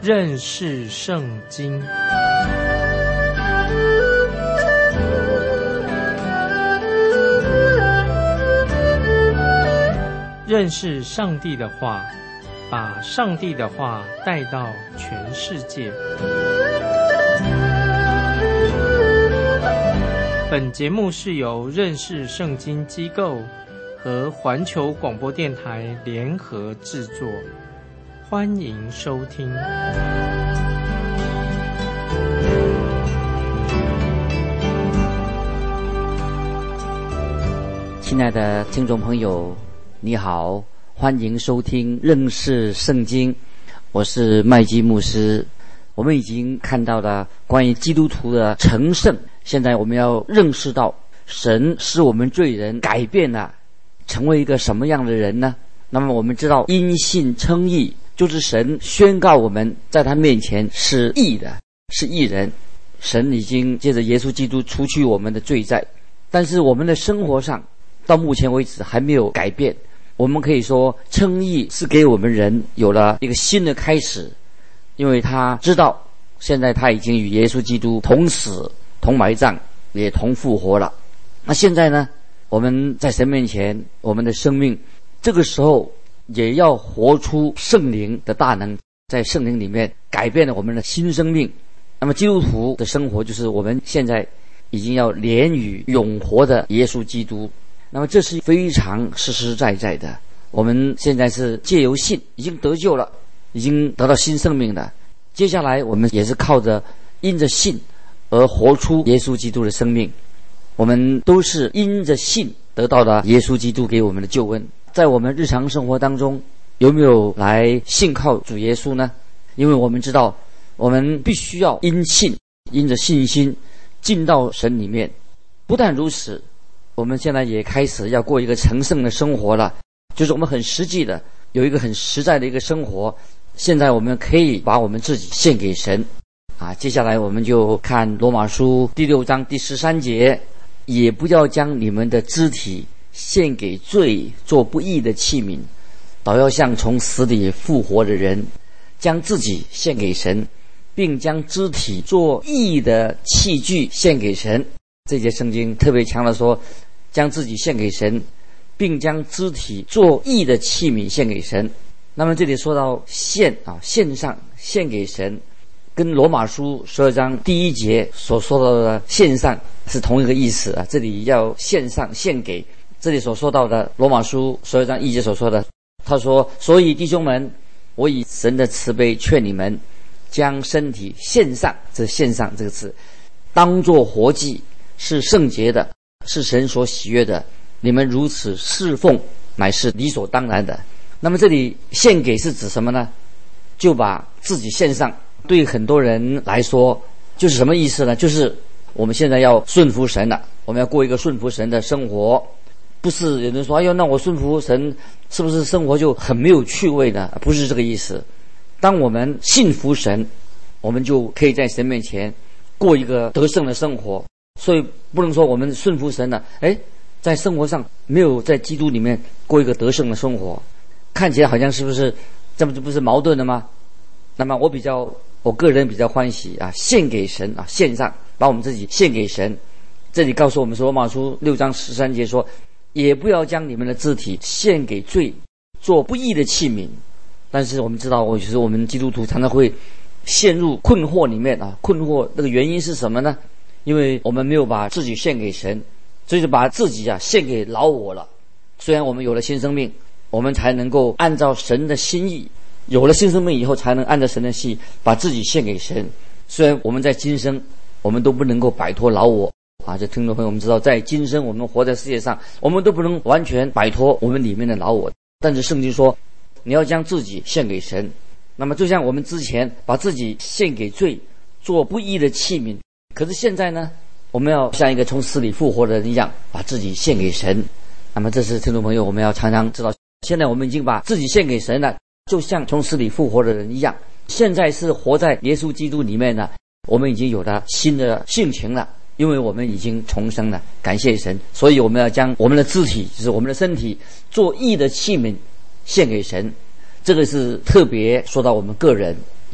认识圣经。认识上帝的话，把上帝的话带到全世界。本节目是由认识圣经机构和环球广播电台联合制作，欢迎收听。 亲爱的听众朋友，你好，欢迎收听认识圣经，我是麦基牧师。我们已经看到了关于基督徒的成圣，现在我们要认识到神使我们罪人改变了，成为一个什么样的人呢？那么我们知道因信称义，就是神宣告我们在他面前是义的，是义人。神已经借着耶稣基督除去我们的罪债，但是我们的生活上到目前为止还没有改变。我们可以说称义是给我们人有了一个新的开始，因为他知道现在他已经与耶稣基督同死同埋葬也同复活了。那现在呢，我们在神面前，我们的生命这个时候也要活出圣灵的大能，在圣灵里面改变了我们的新生命。那么基督徒的生活就是我们现在已经要连与永活的耶稣基督，那么这是非常实实在在的。我们现在是借由信已经得救了，已经得到新生命了。接下来我们也是靠着因着信而活出耶稣基督的生命。我们都是因着信得到了耶稣基督给我们的救恩。在我们日常生活当中，有没有来信靠主耶稣呢？因为我们知道我们必须要因信，因着信心进到神里面。不但如此，我们现在也开始要过一个成圣的生活了，就是我们很实际的有一个很实在的一个生活。现在我们可以把我们自己献给神接下来我们就看罗马书第6章第13节，也不要将你们的肢体献给罪做不义的器皿，倒要像从死里复活的人，将自己献给神，并将肢体做义的器具献给神。这节圣经特别强调说将自己献给神，并将肢体做义的器皿献给神。那么这里说到献上献给神，跟罗马书12章第1节所说到的献上是同一个意思这里要献上献给，这里所说到的罗马书12章1节所说的，他说所以弟兄们，我以神的慈悲劝你们，将身体献上，这献上这个词，当作活祭，是圣洁的，是神所喜悦的，你们如此侍奉乃是理所当然的。那么这里献给是指什么呢？就把自己献上。对很多人来说就是什么意思呢？就是我们现在要顺服神了，我们要过一个顺服神的生活。不是有人说哎呦，那我顺服神是不是生活就很没有趣味呢？不是这个意思。当我们信服神，我们就可以在神面前过一个得胜的生活。所以不能说我们顺服神了在生活上没有在基督里面过一个得胜的生活，看起来好像是不是这不是矛盾的吗？那么我个人比较欢喜献给神献上，把我们自己献给神。这里告诉我们说，罗马书6章13节说，也不要将你们的肢体献给罪做不义的器皿。但是我们知道其实我们基督徒常常会陷入困惑里面困惑那个原因是什么呢？因为我们没有把自己献给神，所以就把自己献给老我了。虽然我们有了新生命，我们才能够按照神的心意，有了新生命以后才能按照神的心意把自己献给神。虽然我们在今生我们都不能够摆脱老我这听众朋友，我们知道在今生我们活在世界上，我们都不能完全摆脱我们里面的老我，但是圣经说你要将自己献给神。那么就像我们之前把自己献给罪做不义的器皿，可是现在呢，我们要像一个从死里复活的人一样把自己献给神。那么这是听众朋友我们要常常知道，现在我们已经把自己献给神了，就像从死里复活的人一样。现在是活在耶稣基督里面呢，我们已经有了新的性情了，因为我们已经重生了，感谢神。所以我们要将我们的肢体，就是我们的身体，做义的器皿献给神。这个是特别说到我们个人，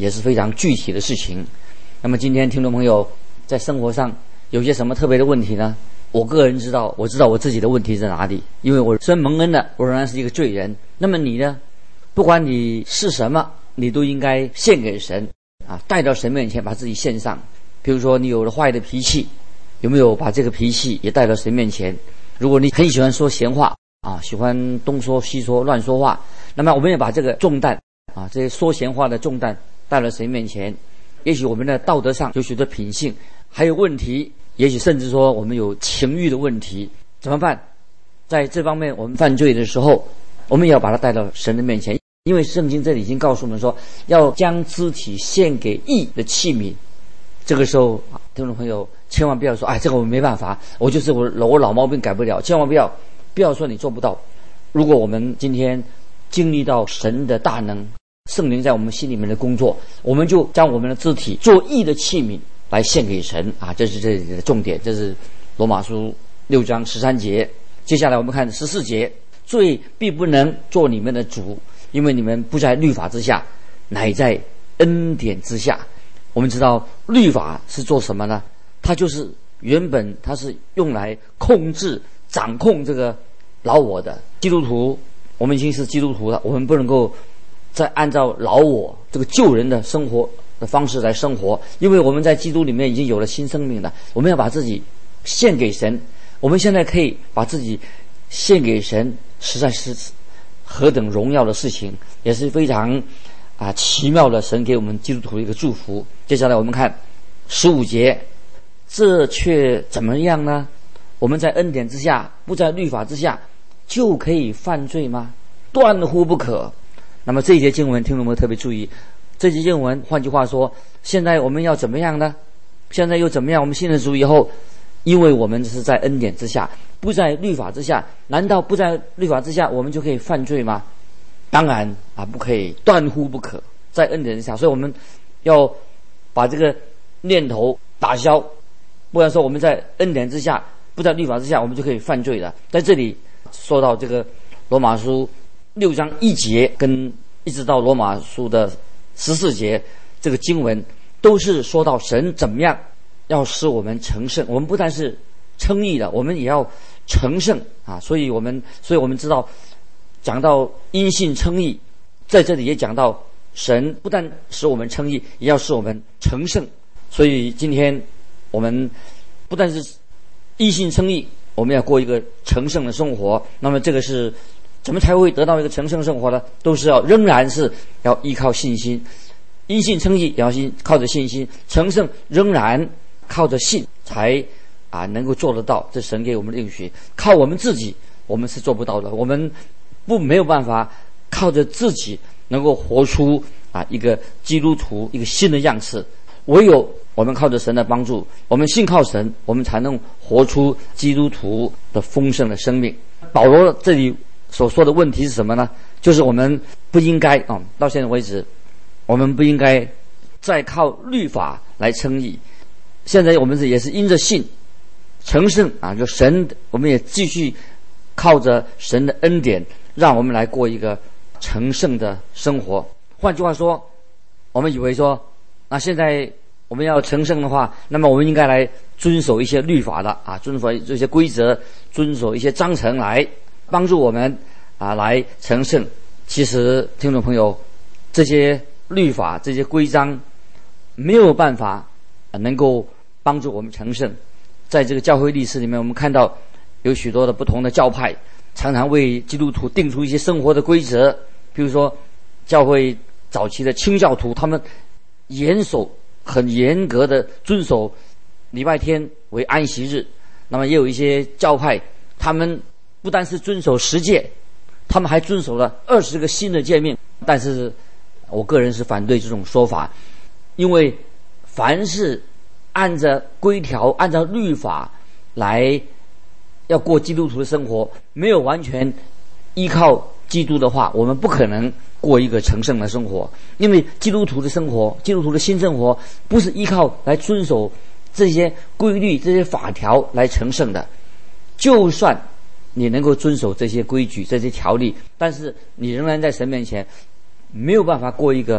也是非常具体的事情。那么今天听众朋友在生活上有些什么特别的问题呢？我个人知道，我知道我自己的问题在哪里，因为我虽然蒙恩了，我仍然是一个罪人。那么你呢？不管你是什么，你都应该献给神啊，带到神面前，把自己献上。比如说你有了坏的脾气，有没有把这个脾气也带到神面前？如果你很喜欢说闲话啊，喜欢东说西说乱说话，那么我们也把这个重担啊，这些说闲话的重担带到神面前。也许我们的道德上有许多品性还有问题，也许甚至说我们有情欲的问题，怎么办？在这方面我们犯罪的时候，我们也要把它带到神的面前。因为圣经这里已经告诉我们说，要将肢体献给义的器皿。这个时候听众朋友千万不要说这个我没办法，我就是我老毛病改不了，千万不要说你做不到。如果我们今天经历到神的大能，圣灵在我们心里面的工作，我们就将我们的肢体做义的器皿来献给神啊，这是这里的重点。这是罗马书6章13节。接下来我们看14节，罪必不能做你们的主，因为你们不在律法之下，乃在恩典之下。我们知道律法是做什么呢？它就是原本它是用来控制掌控这个老我的。基督徒，我们已经是基督徒了，我们不能够再按照老我这个旧人的生活的方式来生活，因为我们在基督里面已经有了新生命了。我们要把自己献给神，我们现在可以把自己献给神，实在是何等荣耀的事情，也是非常奇妙的神给我们基督徒的一个祝福。接下来我们看15节，这却怎么样呢？我们在恩典之下，不在律法之下，就可以犯罪吗？断乎不可。那么这一节经文听众们特别注意，这节经文换句话说，现在我们要怎么样呢？现在又怎么样？我们信了主以后，因为我们是在恩典之下，不在律法之下，难道不在律法之下我们就可以犯罪吗？当然不可以，断乎不可，在恩典之下。所以我们要把这个念头打消，不然说我们在恩典之下，不在律法之下，我们就可以犯罪了。在这里说到这个罗马书6章1节跟一直到罗马书的14节，这个经文都是说到神怎么样要使我们成圣。我们不但是称义的，我们也要成圣啊！所以我们知道，讲到因信称义，在这里也讲到神不但使我们称义，也要使我们成圣。所以今天我们不但是因信称义，我们要过一个成圣的生活。那么这个是怎么才会得到一个成圣生活呢？都是仍然是要依靠信心。因信称义也要靠着信心，成圣仍然靠着信才能够做得到。这神给我们的应许，靠我们自己我们是做不到的。我们没有办法靠着自己能够活出一个基督徒一个新的样式，唯有我们靠着神的帮助，我们信靠神，我们才能活出基督徒的丰盛的生命。保罗这里所说的问题是什么呢？就是我们不应该到现在为止，我们不应该再靠律法来称义。现在我们也是因着信成圣就神，我们也继续靠着神的恩典，让我们来过一个成圣的生活。换句话说，我们以为说现在我们要成圣的话，那么我们应该来遵守一些律法的遵守这些规则，遵守一些章程来帮助我们来成圣。其实听众朋友，这些律法这些规章没有办法能够帮助我们成圣。在这个教会历史里面，我们看到有许多的不同的教派常常为基督徒定出一些生活的规则。比如说教会早期的清教徒，他们很严格的遵守礼拜天为安息日。那么也有一些教派，他们不单是遵守10诫，他们还遵守了20个新的诫命。但是我个人是反对这种说法，因为凡是按照规条按照律法来要过基督徒的生活，没有完全依靠基督的话，我们不可能过一个成圣的生活。因为基督徒的生活，基督徒的新生活不是依靠来遵守这些规律这些法条来成圣的。就算你能够遵守这些规矩这些条例，但是你仍然在神面前没有办法过一个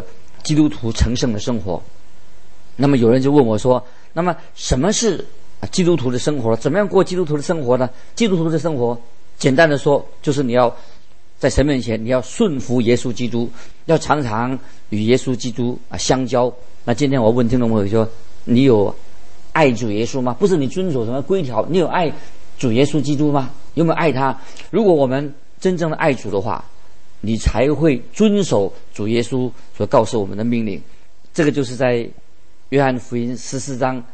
基督徒成圣的生活。那么有人就问我说，那么什么是基督徒的生活？怎么样过基督徒的生活呢？基督徒的生活简单的说，就是你要在神面前，你要顺服耶稣基督，要常常与耶稣基督相交。那今天我问听众朋友说，你有爱主耶稣吗？不是你遵守什么规条，你有爱主耶稣基督吗？有没有爱他？如果我们真正的爱主的话，你才会遵守主耶稣所告诉我们的命令。这个就是在约翰福音14章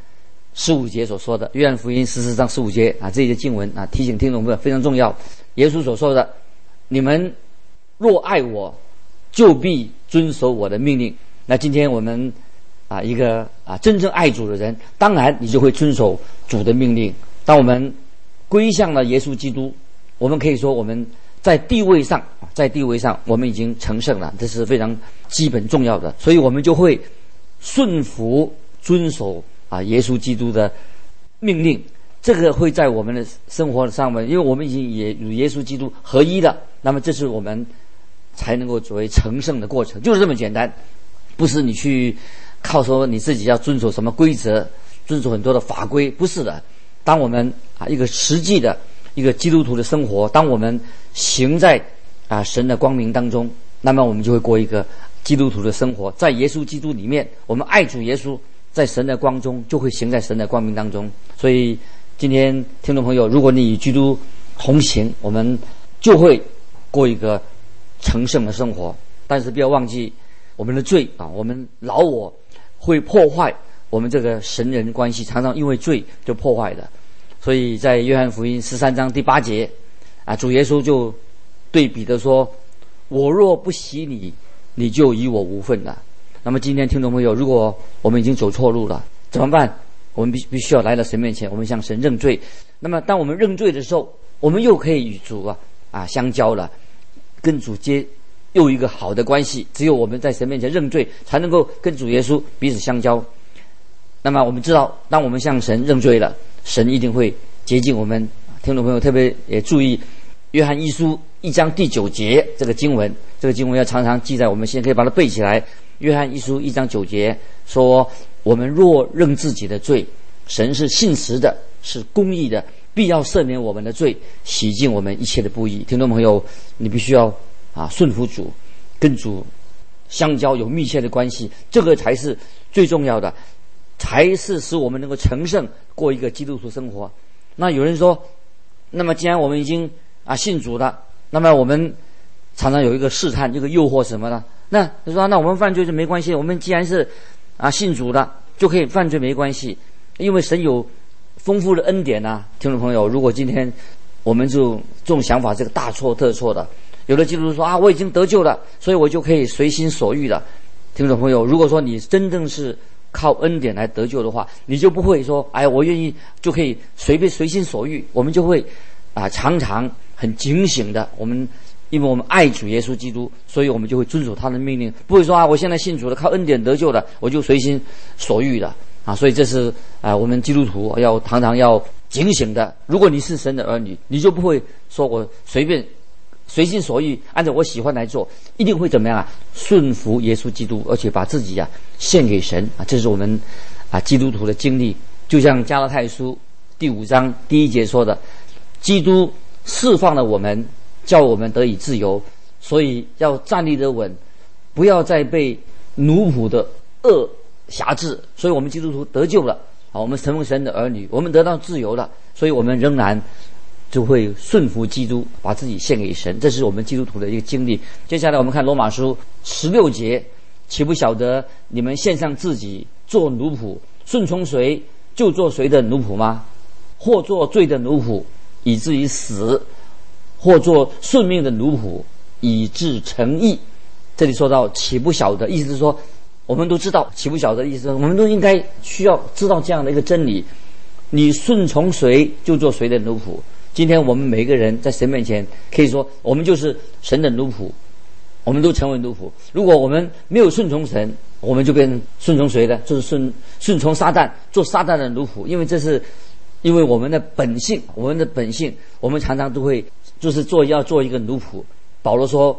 15节所说的。约翰福音14章15节这些经文提醒听众朋友非常重要。耶稣所说的，你们若爱我，就必遵守我的命令。那今天我们一个真正爱主的人，当然你就会遵守主的命令。当我们归向了耶稣基督，我们可以说我们在地位上我们已经成圣了，这是非常基本重要的。所以我们就会顺服遵守耶稣基督的命令。这个会在我们的生活上面，因为我们已经也与耶稣基督合一了，那么这是我们才能够作为成圣的过程，就是这么简单。不是你去靠说你自己要遵守什么规则，遵守很多的法规，不是的。当我们一个实际的一个基督徒的生活，当我们行在神的光明当中，那么我们就会过一个基督徒的生活。在耶稣基督里面，我们爱主耶稣，在神的光中就会行在神的光明当中。所以今天听众朋友，如果你与基督同行，我们就会过一个成圣的生活。但是不要忘记我们的罪我们老我会破坏我们这个神人关系，常常因为罪就破坏的。所以在约翰福音13章第8节主耶稣就对彼得说，我若不洗你，你就与我无份了。那么今天听众朋友，如果我们已经走错路了，怎么办？我们必须要来到神面前，我们向神认罪。那么当我们认罪的时候，我们又可以与主相交了，跟主又一个好的关系。只有我们在神面前认罪，才能够跟主耶稣彼此相交。那么我们知道，当我们向神认罪了，神一定会洁净我们。听众朋友特别也注意约翰一书1章第9节这个经文，这个经文要常常记在我们心，可以把它背起来。约翰一书1章9节说，我们若认自己的罪，神是信实的，是公义的，必要赦免我们的罪，洗净我们一切的不义。听众朋友，你必须要顺服主，跟主相交，有密切的关系，这个才是最重要的，才是使我们能够成圣，过一个基督徒生活。那有人说，那么既然我们已经信主了，那么我们常常有一个试探，这个诱惑什么呢？那他说，那我们犯罪就没关系，我们既然是信主的，就可以犯罪没关系，因为神有丰富的恩典听众朋友，如果今天我们就这种想法，这个大错特错的。有的基督徒说我已经得救了，所以我就可以随心所欲的。听众朋友，如果说你真正是靠恩典来得救的话，你就不会说我愿意就可以随心所欲。我们就会常常很警醒的，因为我们爱主耶稣基督，所以我们就会遵守他的命令，不会说我现在信主了，靠恩典得救了，我就随心所欲的所以这是我们基督徒要常常要警醒的。如果你是神的儿女，你就不会说我随心所欲按照我喜欢来做，一定会怎么样顺服耶稣基督，而且把自己献给神这是我们基督徒的经历。就像加拉太书第5章第1节说的，基督释放了我们，叫我们得以自由，所以要站立得稳，不要再被奴仆的恶辖制。所以我们基督徒得救了我们成为神的儿女，我们得到自由了，所以我们仍然就会顺服基督，把自己献给神。这是我们基督徒的一个经历。接下来我们看罗马书16节，岂不晓得你们献上自己做奴仆，顺从谁就做谁的奴仆吗？或做罪的奴仆，以至于死；或做顺命的奴仆，以致成义。这里说到岂不晓得，意思是说我们都知道，岂不晓得意思我们都应该需要知道这样的一个真理，你顺从谁就做谁的奴仆。今天我们每个人在神面前可以说我们就是神的奴仆，我们都成为奴仆。如果我们没有顺从神，我们就变顺从谁的？就是顺从撒旦，做撒旦的奴仆。因为我们的本性，我们常常都会就是要做一个奴仆。保罗说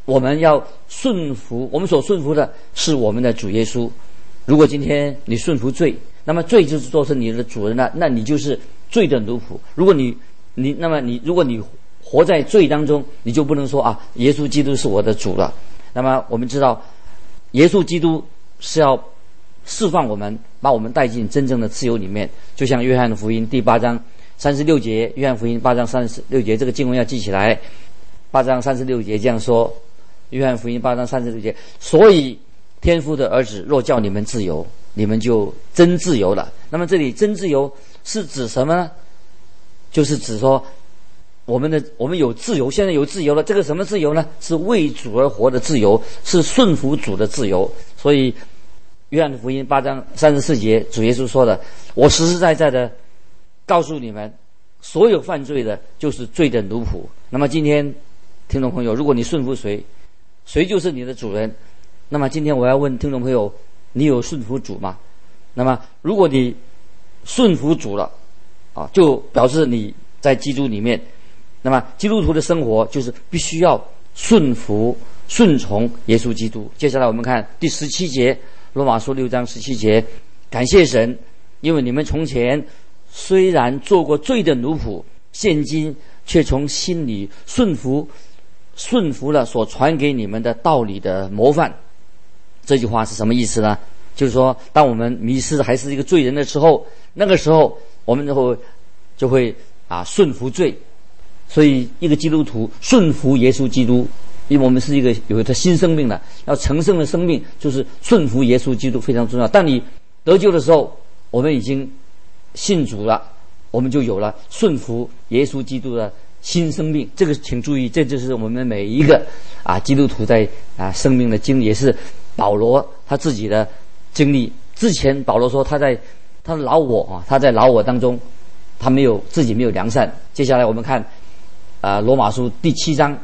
我们要顺服，我们所顺服的是我们的主耶稣。如果今天你顺服罪，那么罪就是做成你的主人了，那你就是罪的奴仆。如果你活在罪当中，你就不能说啊，耶稣基督是我的主了。那么我们知道，耶稣基督是要释放我们，把我们带进真正的自由里面。就像约翰福音第8章36节，约翰福音8章36节，这个经文要记起来。8章36节这样说，约翰福音8章36节，所以天父的儿子若叫你们自由，你们就真自由了。那么这里真自由是指什么呢？就是指说我们有自由，现在有自由了。这个什么自由呢？是为主而活的自由，是顺服主的自由。所以约翰福音8章34节，主耶稣说的，我实实在在的告诉你们，所有犯罪的就是罪的奴仆。那么今天听众朋友，如果你顺服谁，谁就是你的主人。那么今天我要问听众朋友，你有顺服主吗？那么如果你顺服主了啊，就表示你在基督里面。那么基督徒的生活就是必须要顺从耶稣基督。接下来我们看第17节，罗马书6章17节，感谢神，因为你们从前虽然做过罪的奴仆，现今却从心里顺服了所传给你们的道理的模范。这句话是什么意思呢？就是说，当我们迷失还是一个罪人的时候，那个时候我们就会顺服罪。所以一个基督徒顺服耶稣基督，因为我们是有一个新生命的，要成圣的生命，就是顺服耶稣基督非常重要。当你得救的时候，我们已经信主了，我们就有了顺服耶稣基督的新生命。这个请注意，这就是我们每一个基督徒在生命的经历，也是保罗他自己的经历。之前保罗说他在老我当中，他自己没有良善。接下来我们看罗马书第7章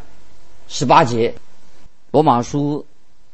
18节，罗马书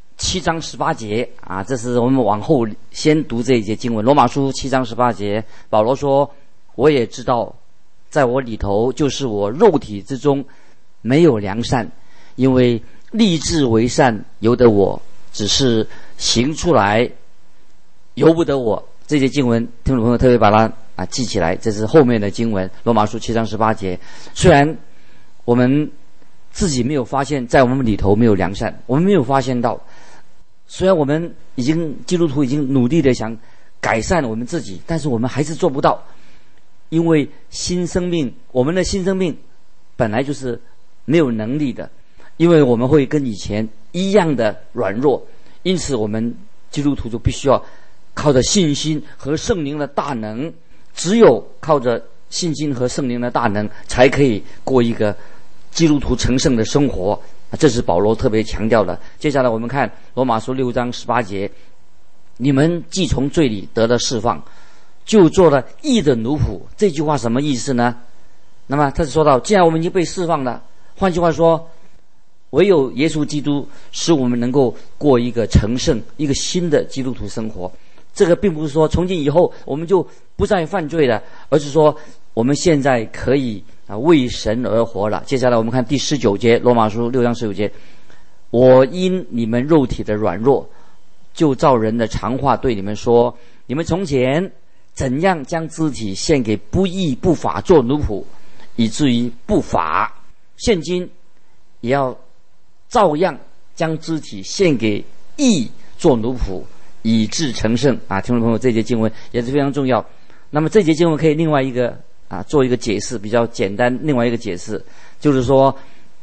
7章18节这是我们往后先读这一节经文。罗马书7章18节，保罗说，我也知道在我里头，就是我肉体之中没有良善，因为立志为善由得我，只是行出来由不得我。这节经文听众朋友特别把它记起来，这是后面的经文，罗马书7章18节。虽然我们自己没有发现在我们里头没有良善，我们没有发现到，虽然我们基督徒已经努力的想改善我们自己，但是我们还是做不到。因为我们的新生命本来就是没有能力的，因为我们会跟以前一样的软弱，因此我们基督徒就必须要靠着信心和圣灵的大能，只有靠着信心和圣灵的大能，才可以过一个基督徒成圣的生活。这是保罗特别强调的。接下来我们看罗马书6章18节，你们既从罪里得了释放，就做了义的奴仆。这句话什么意思呢？那么他是说到，既然我们已经被释放了，换句话说，唯有耶稣基督使我们能够过一个成圣、一个新的基督徒生活。这个并不是说从今以后我们就不再犯罪了，而是说我们现在可以为神而活了。接下来我们看第19节，罗马书6章19节，我因你们肉体的软弱，就照人的常话对你们说，你们从前怎样将肢体献给不义不法做奴仆，以至于不法，现今也要照样将肢体献给义做奴仆，以致成圣。听众朋友，这节经文也是非常重要。那么这节经文可以另外一个做一个解释，比较简单。另外一个解释就是说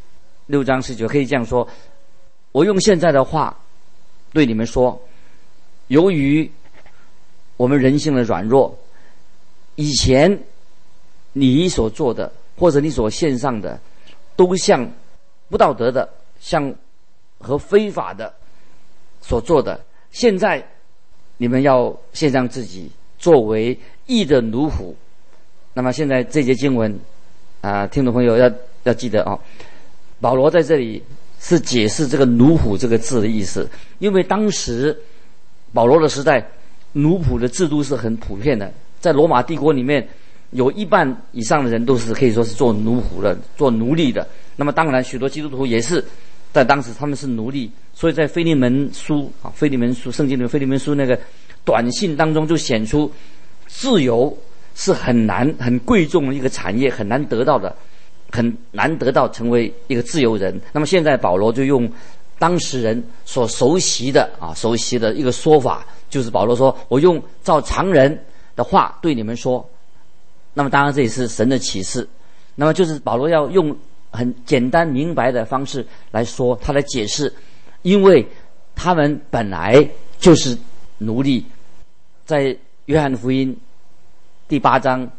，6章19可以这样说，我用现在的话对你们说，由于我们人性的软弱，以前你所做的或者你所献上的，都像不道德的，像和非法的所做的。现在你们要献上自己作为义的奴仆。那么现在这节经文听众朋友要记得保罗在这里是解释这个奴仆这个字的意思。因为当时保罗的时代，奴仆的制度是很普遍的，在罗马帝国里面有1半以上的人都是可以说是做奴仆的，做奴隶的。那么当然许多基督徒也是在当时他们是奴隶，所以在腓利门书圣经里腓利门书那个短信当中就显出自由是很贵重的一个产业，很难得到的，很难得到成为一个自由人。那么现在保罗就用当时人所熟悉的一个说法，就是保罗说，我用照常人的话对你们说。那么当然这也是神的启示，那么就是保罗要用很简单明白的方式来说，他来解释，因为他们本来就是奴隶。在约翰福音第8章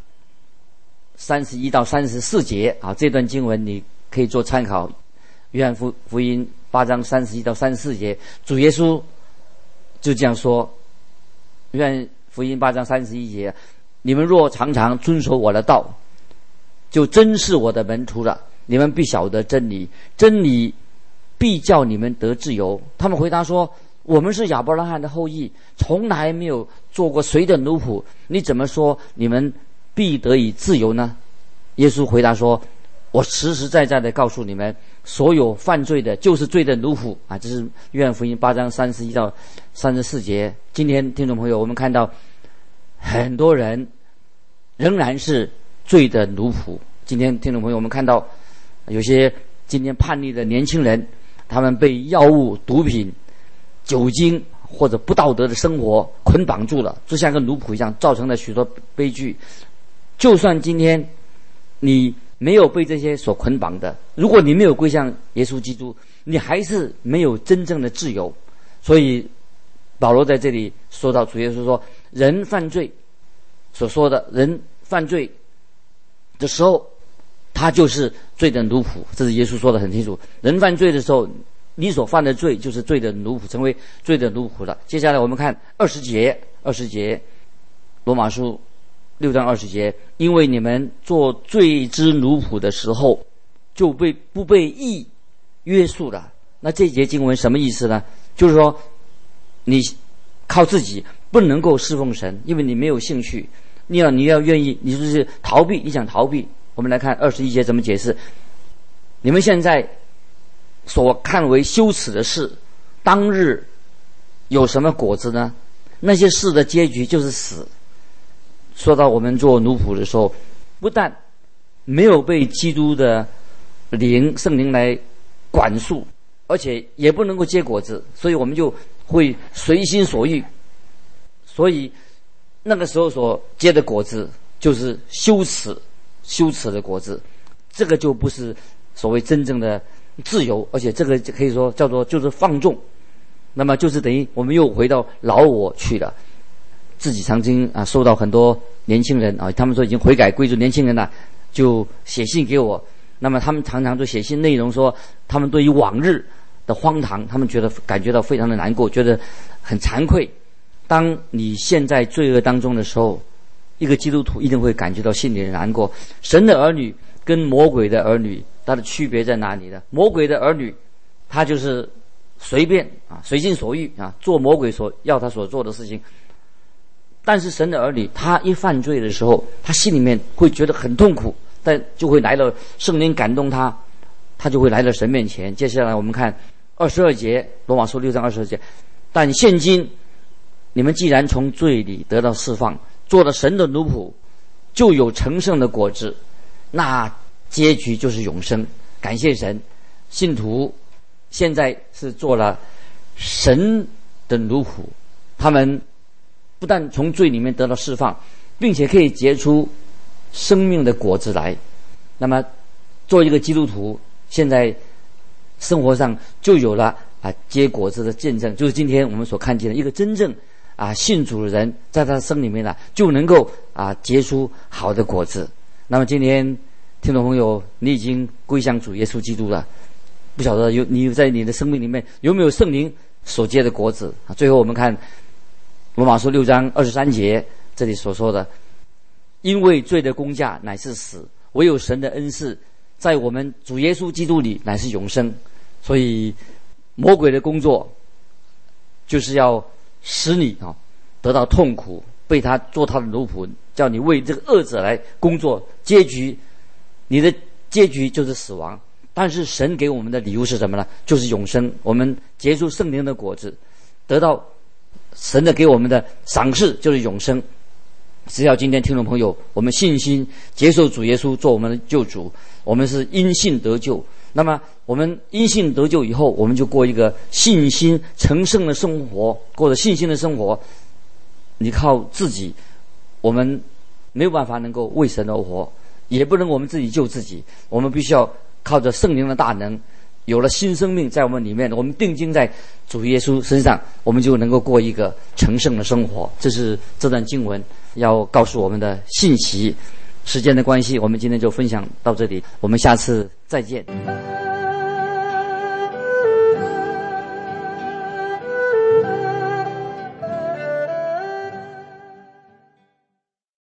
31到34节这段经文你可以做参考。约翰福音8章31到34节，主耶稣就这样说，约翰福音8章31节，你们若常常遵守我的道，就真是我的门徒了。你们必晓得真理，真理必叫你们得自由。他们回答说，我们是亚伯拉罕的后裔，从来没有做过谁的奴仆，你怎么说你们必得以自由呢？耶稣回答说，我实实在在的告诉你们，所有犯罪的就是罪的奴仆这是约翰福音8章31到34节。今天听众朋友，我们看到很多人仍然是罪的奴仆。今天听众朋友，我们看到有些今天叛逆的年轻人，他们被药物、毒品、酒精或者不道德的生活捆绑住了，就像个奴仆一样，造成了许多悲剧。就算今天你没有被这些所捆绑的，如果你没有归向耶稣基督，你还是没有真正的自由。所以保罗在这里说到，主耶稣说，人犯罪所说的，人犯罪的时候他就是罪的奴仆，这是耶稣说的很清楚。人犯罪的时候，你所犯的罪就是罪的奴仆，成为罪的奴仆了。接下来我们看20节，罗马书6章20节，因为你们做罪之奴仆的时候，就不被义约束了。那这节经文什么意思呢？就是说你靠自己不能够侍奉神，因为你没有兴趣，你要愿意，你就是逃避，你想逃避。我们来看21节怎么解释。你们现在所看为羞耻的事，当日有什么果子呢？那些事的结局就是死。说到我们做奴仆的时候，不但没有被基督的圣灵来管束，而且也不能够结果子，所以我们就会随心所欲。所以那个时候所结的果子就是羞耻的果子，这个就不是所谓真正的自由，而且这个可以说叫做就是放纵。那么就是等于我们又回到老我去了。自己曾经收到很多年轻人他们说已经悔改归主年轻人了，就写信给我。那么他们常常就写信内容说，他们对于往日的荒唐，他们感觉到非常的难过，觉得很惭愧。当你陷在罪恶当中的时候，一个基督徒一定会感觉到心里的难过。神的儿女跟魔鬼的儿女，它的区别在哪里呢？魔鬼的儿女，他就是随便随心所欲做魔鬼要他所做的事情。但是神的儿女，他一犯罪的时候，他心里面会觉得很痛苦，但就会来了圣灵感动他，他就会来到神面前。接下来我们看22节，罗马书6章22节，但现今你们既然从罪里得到释放，做了神的奴仆，就有成圣的果子，那结局就是永生。感谢神，信徒现在是做了神的奴仆，他们不但从罪里面得到释放，并且可以结出生命的果子来。那么做一个基督徒，现在生活上就有了结果子的见证，就是今天我们所看见的一个真正信主的人，在他的生里面就能够结出好的果子。那么今天听众朋友，你已经归向主耶稣基督了，不晓得你在你的生命里面有没有圣灵所结的果子最后我们看罗马书6章23节，这里所说的，因为罪的工价乃是死，唯有神的恩赐在我们主耶稣基督里乃是永生。所以魔鬼的工作就是要使你得到痛苦，被他做他的奴仆，叫你为这个恶者来工作，你的结局就是死亡。 但是神给我们的礼物是什么呢？就是永生。我们结出圣灵的果子，得到神的给我们的赏赐就是永生。只要今天听众朋友，我们信心接受主耶稣做我们的救主，我们是因信得救。那么我们因信得救以后，我们就过一个信心成圣的生活，过着信心的生活。你靠自己，我们没有办法能够为神而活，也不能我们自己救自己。我们必须要靠着圣灵的大能，有了新生命在我们里面，我们定睛在主耶稣身上，我们就能够过一个成圣的生活。这是这段经文要告诉我们的信息。时间的关系，我们今天就分享到这里，我们下次再见。